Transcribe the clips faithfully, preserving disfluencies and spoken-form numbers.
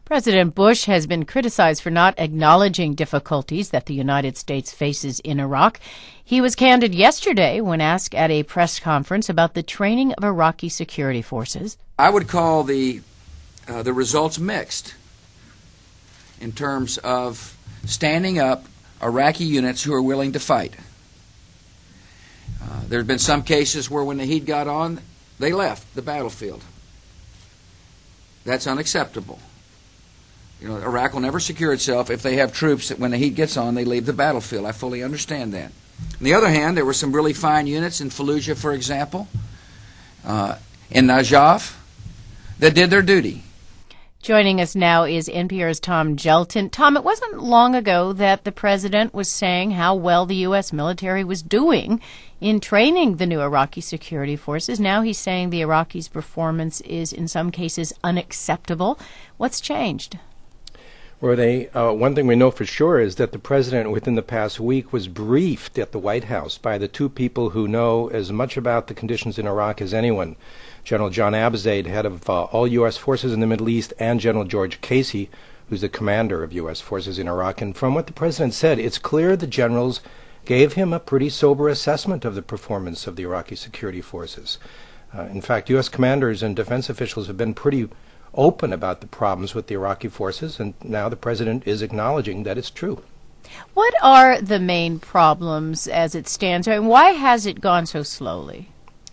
President Bush has been criticized for not acknowledging difficulties that the United States faces in Iraq. He was candid yesterday when asked at a press conference about the training of Iraqi security forces. I would call the uh, the results mixed in terms of standing up Iraqi units who are willing to fight. Uh, there have been some cases where when the heat got on, they left the battlefield. That's unacceptable. You know, Iraq will never secure itself if they have troops that when the heat gets on, they leave the battlefield. I fully understand that. On the other hand, there were some really fine units in Fallujah, for example, uh, in Najaf, that did their duty. Joining us now is N P R's Tom Gjelten. Tom, it wasn't long ago that the president was saying how well the U S military was doing in training the new Iraqi security forces. Now he's saying the Iraqis' performance is, in some cases, unacceptable. What's changed? Renee, uh, one thing we know for sure is that the president within the past week was briefed at the White House by the two people who know as much about the conditions in Iraq as anyone, General John Abizaid, head of uh, all U S forces in the Middle East, and General George Casey, who's the commander of U S forces in Iraq. And from what the president said, it's clear the generals gave him a pretty sober assessment of the performance of the Iraqi security forces. Uh, in fact, U S commanders and defense officials have been pretty open about the problems with the Iraqi forces, and now the president is acknowledging that it's true. What are the main problems as it stands, and why has it gone so slowly?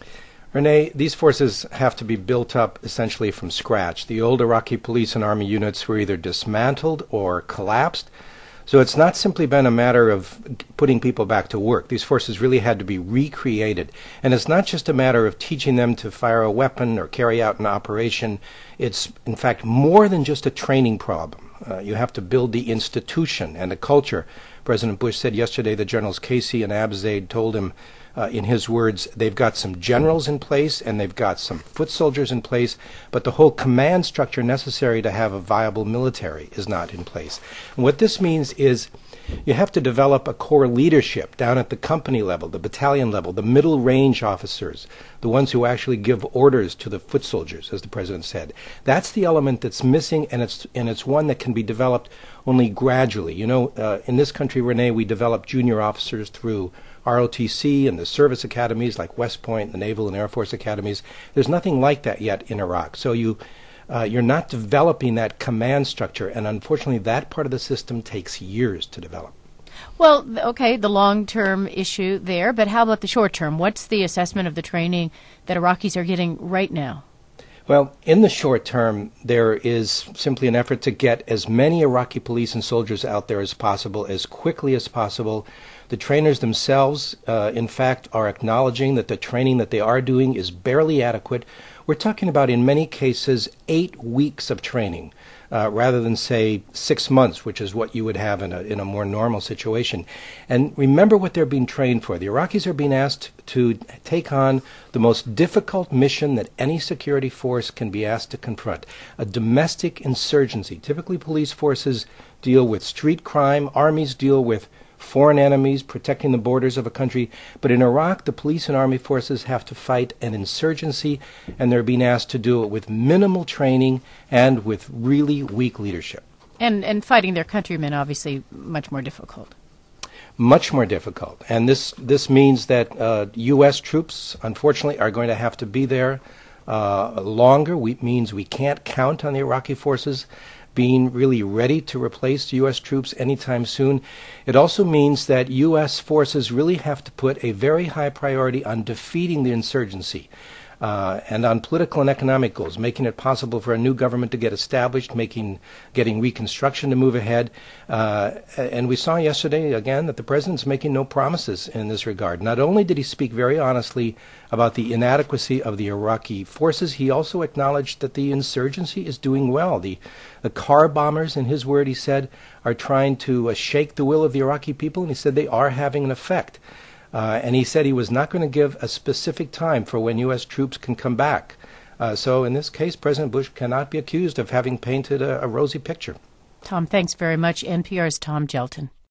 Renee, these forces have to be built up essentially from scratch. The old Iraqi police and army units were either dismantled or collapsed. So it's not simply been a matter of putting people back to work. These forces really had to be recreated. And it's not just a matter of teaching them to fire a weapon or carry out an operation. It's, in fact, more than just a training problem. Uh, you have to build the institution and the culture. President Bush said yesterday that Generals Casey and Abizaid told him, Uh, in his words, they've got some generals in place and they've got some foot soldiers in place, but the whole command structure necessary to have a viable military is not in place. And what this means is you have to develop a core leadership down at the company level, the battalion level, the middle range officers, the ones who actually give orders to the foot soldiers, as the president said. That's the element that's missing, and it's and it's one that can be developed only gradually. You know, uh, in this country, Renee, we develop junior officers through R O T C and the service academies like West Point, the Naval and Air Force academies. There's nothing like that yet in Iraq. So you, uh, you're not developing that command structure, and unfortunately that part of the system takes years to develop. Well, okay, the long-term issue there, but how about the short-term? What's the assessment of the training that Iraqis are getting right now? Well, in the short term, there is simply an effort to get as many Iraqi police and soldiers out there as possible, as quickly as possible. The trainers themselves, uh, in fact, are acknowledging that the training that they are doing is barely adequate. We're talking about, in many cases, eight weeks of training, uh, rather than, say, six months, which is what you would have in a, in a more normal situation. And remember what they're being trained for. The Iraqis are being asked to take on the most difficult mission that any security force can be asked to confront, a domestic insurgency. Typically, police forces deal with street crime, armies deal with foreign enemies, protecting the borders of a country. But in Iraq, the police and army forces have to fight an insurgency, and they're being asked to do it with minimal training and with really weak leadership. And and fighting their countrymen, obviously, much more difficult. Much more difficult. And this, this means that uh, U S troops, unfortunately, are going to have to be there uh, longer. We, means we can't count on the Iraqi forces being really ready to replace U S troops anytime soon. It also means that U S forces really have to put a very high priority on defeating the insurgency uh, and on political and economic goals, making it possible for a new government to get established, making getting reconstruction to move ahead. Uh, and we saw yesterday, again, that the president's making no promises in this regard. Not only did he speak very honestly about the inadequacy of the Iraqi forces, he also acknowledged that the insurgency is doing well. The, the car bombers, in his word, he said, are trying to uh, shake the will of the Iraqi people, and he said they are having an effect. Uh, and he said he was not going to give a specific time for when U S troops can come back. Uh, so in this case, President Bush cannot be accused of having painted a, a rosy picture. Tom, thanks very much. N P R's Tom Gjelten.